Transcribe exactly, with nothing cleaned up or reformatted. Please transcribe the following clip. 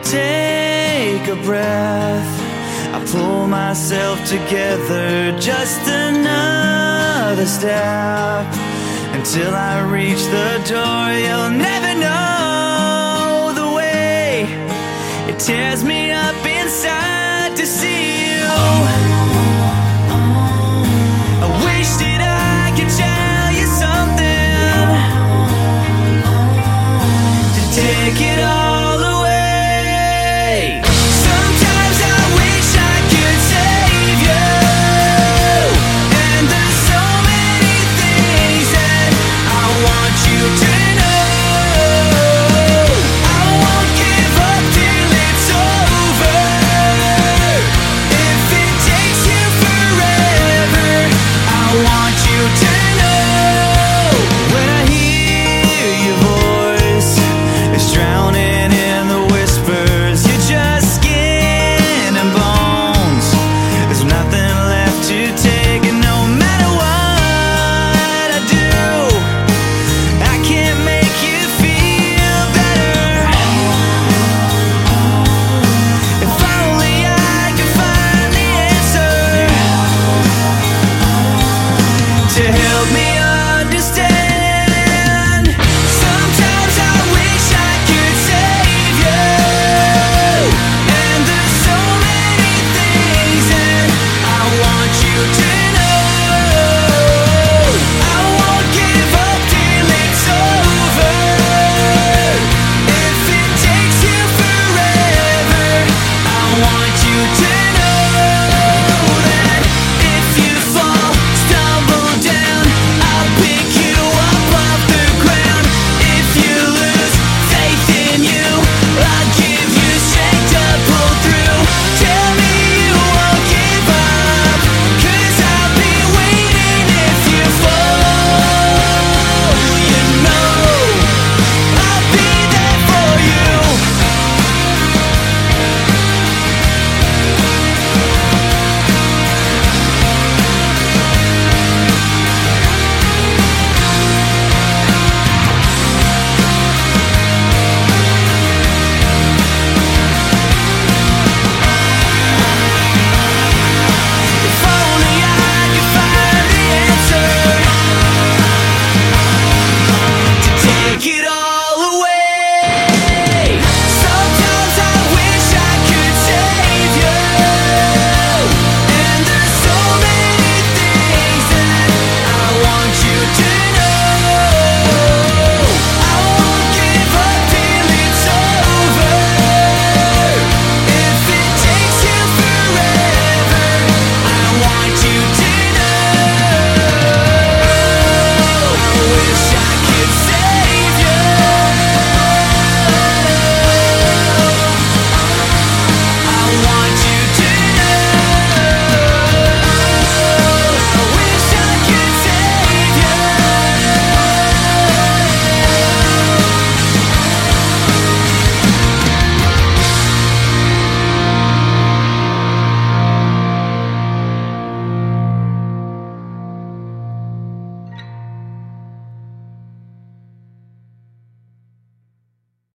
take a breath. I pull myself together, just another step, until I reach the door. You'll never know the way it tears me up inside to see you. I wish that I could tell you something to take it